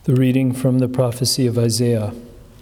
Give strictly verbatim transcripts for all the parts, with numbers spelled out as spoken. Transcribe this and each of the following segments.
The reading from the prophecy of Isaiah.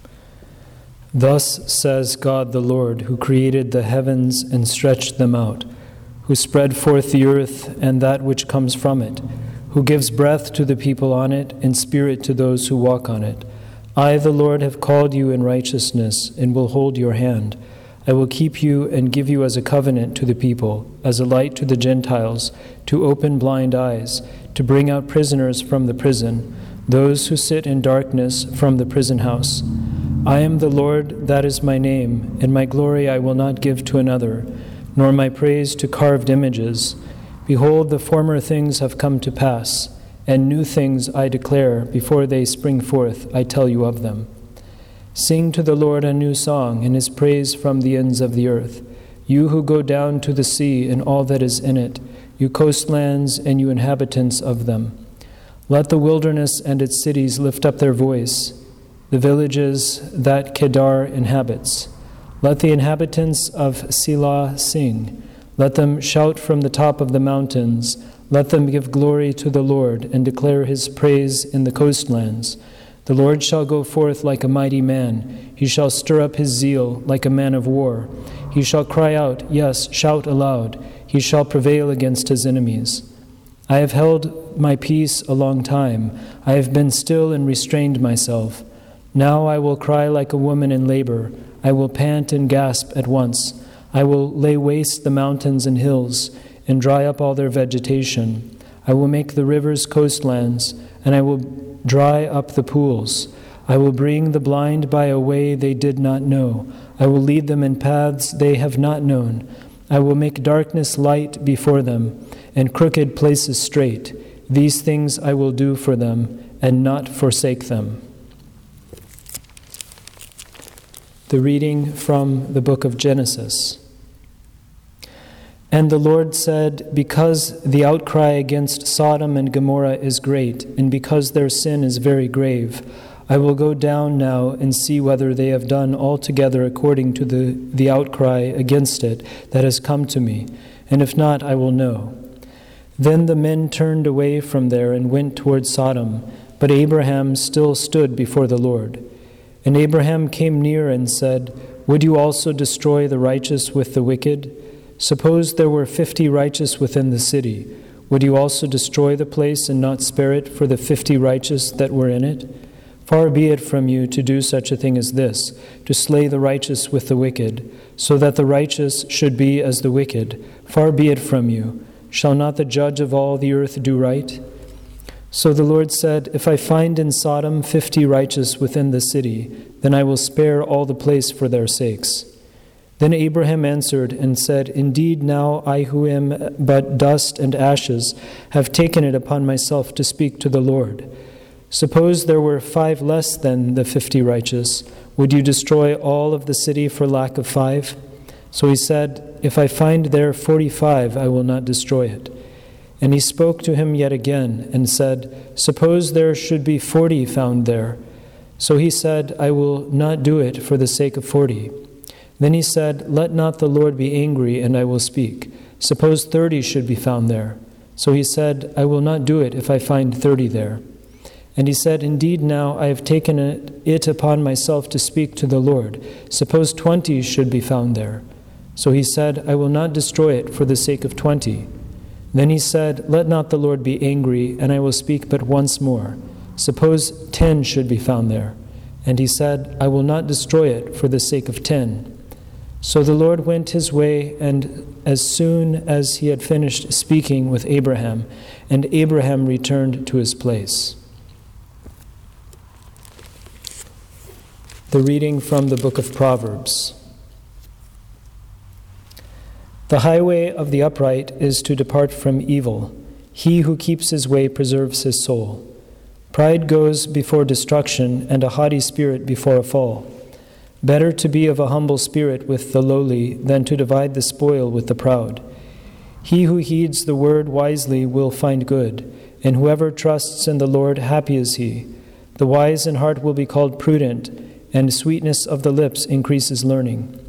Thus says God the Lord, who created the heavens and stretched them out, who spread forth the earth and that which comes from it, who gives breath to the people on it and spirit to those who walk on it. I, the Lord, have called you in righteousness and will hold your hand. I will keep you and give you as a covenant to the people, as a light to the Gentiles, to open blind eyes, to bring out prisoners from the prison, those who sit in darkness from the prison house. I am the Lord, that is my name, and my glory I will not give to another, nor my praise to carved images. Behold, the former things have come to pass, and new things I declare. Before they spring forth, I tell you of them. Sing to the Lord a new song, and his praise from the ends of the earth. You who go down to the sea and all that is in it, you coastlands and you inhabitants of them. Let the wilderness and its cities lift up their voice, the villages that Kedar inhabits. Let the inhabitants of Selah sing. Let them shout from the top of the mountains. Let them give glory to the Lord and declare his praise in the coastlands. The Lord shall go forth like a mighty man. He shall stir up his zeal like a man of war. He shall cry out, yes, shout aloud. He shall prevail against his enemies. I have held my peace a long time. I have been still and restrained myself. Now I will cry like a woman in labor. I will pant and gasp at once. I will lay waste the mountains and hills and dry up all their vegetation. I will make the rivers coastlands, and I will dry up the pools. I will bring the blind by a way they did not know. I will lead them in paths they have not known. I will make darkness light before them, and crooked places straight. These things I will do for them, and not forsake them. The reading from the book of Genesis. And the Lord said, because the outcry against Sodom and Gomorrah is great, and because their sin is very grave, I will go down now and see whether they have done altogether according to the, the outcry against it that has come to me, and if not, I will know. Then the men turned away from there and went toward Sodom, but Abraham still stood before the Lord. And Abraham came near and said, would you also destroy the righteous with the wicked? Suppose there were fifty righteous within the city. Would you also destroy the place and not spare it for the fifty righteous that were in it? Far be it from you to do such a thing as this, to slay the righteous with the wicked, so that the righteous should be as the wicked. Far be it from you. Shall not the judge of all the earth do right? So the Lord said, if I find in Sodom fifty righteous within the city, then I will spare all the place for their sakes. Then Abraham answered and said, indeed, now I who am but dust and ashes have taken it upon myself to speak to the Lord. Suppose there were five less than the fifty righteous. Would you destroy all of the city for lack of five? So he said, if I find there forty-five, I will not destroy it. And he spoke to him yet again and said, suppose there should be forty found there. So he said, I will not do it for the sake of forty. Then he said, let not the Lord be angry, and I will speak. Suppose thirty should be found there. So he said, I will not do it if I find thirty there. And he said, indeed, now I have taken it upon myself to speak to the Lord. Suppose twenty should be found there. So he said, I will not destroy it for the sake of twenty. Then he said, let not the Lord be angry, and I will speak but once more. Suppose ten should be found there. And he said, I will not destroy it for the sake of ten. So the Lord went his way, and as soon as he had finished speaking with Abraham, and Abraham returned to his place. The reading from the book of Proverbs. The highway of the upright is to depart from evil. He who keeps his way preserves his soul. Pride goes before destruction, and a haughty spirit before a fall. Better to be of a humble spirit with the lowly than to divide the spoil with the proud. He who heeds the word wisely will find good, and whoever trusts in the Lord, happy is he. The wise in heart will be called prudent, and sweetness of the lips increases learning.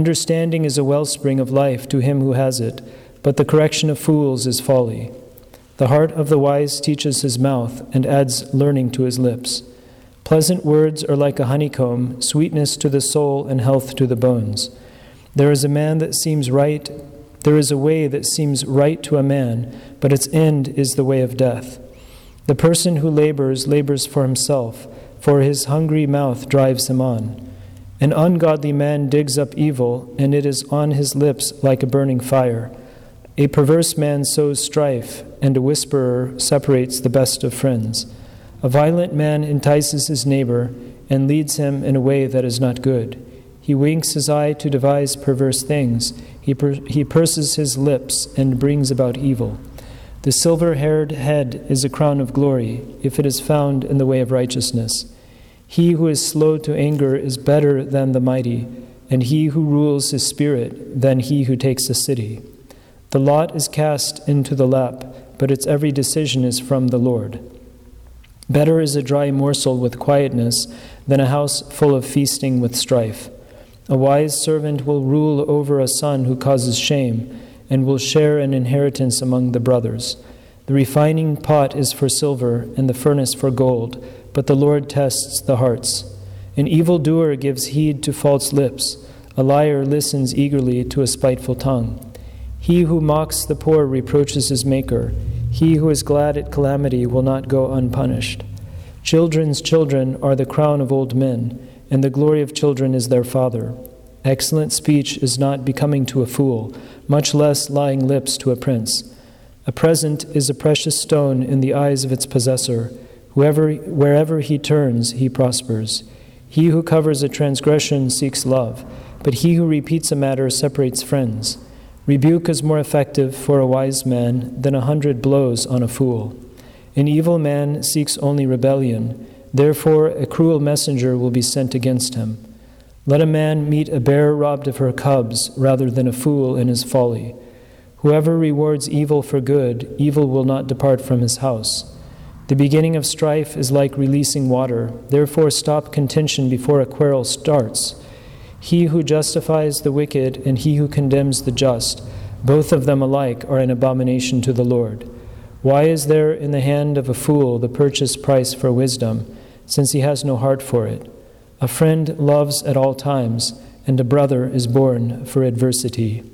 Understanding is a wellspring of life to him who has it, but the correction of fools is folly. The heart of the wise teaches his mouth and adds learning to his lips. Pleasant words are like a honeycomb, sweetness to the soul and health to the bones. There is a man that seems right, there is a way that seems right to a man, but its end is the way of death. The person who labors, labors for himself, for his hungry mouth drives him on. An ungodly man digs up evil, and it is on his lips like a burning fire. A perverse man sows strife, and a whisperer separates the best of friends. A violent man entices his neighbor and leads him in a way that is not good. He winks his eye to devise perverse things. He, per- he purses his lips and brings about evil. The silver-haired head is a crown of glory, if it is found in the way of righteousness. He who is slow to anger is better than the mighty, and he who rules his spirit than he who takes a city. The lot is cast into the lap, but its every decision is from the Lord. Better is a dry morsel with quietness than a house full of feasting with strife. A wise servant will rule over a son who causes shame, and will share an inheritance among the brothers. The refining pot is for silver, and the furnace for gold, but the Lord tests the hearts. An evildoer gives heed to false lips. A liar listens eagerly to a spiteful tongue. He who mocks the poor reproaches his maker. He who is glad at calamity will not go unpunished. Children's children are the crown of old men, and the glory of children is their father. Excellent speech is not becoming to a fool, much less lying lips to a prince. A present is a precious stone in the eyes of its possessor. Whoever, wherever he turns, he prospers. He who covers a transgression seeks love, but he who repeats a matter separates friends. Rebuke is more effective for a wise man than a hundred blows on a fool. An evil man seeks only rebellion. Therefore, a cruel messenger will be sent against him. Let a man meet a bear robbed of her cubs rather than a fool in his folly. Whoever rewards evil for good, evil will not depart from his house. The beginning of strife is like releasing water. Therefore, stop contention before a quarrel starts. He who justifies the wicked and he who condemns the just, both of them alike are an abomination to the Lord. Why is there in the hand of a fool the purchase price for wisdom, since he has no heart for it? A friend loves at all times, and a brother is born for adversity.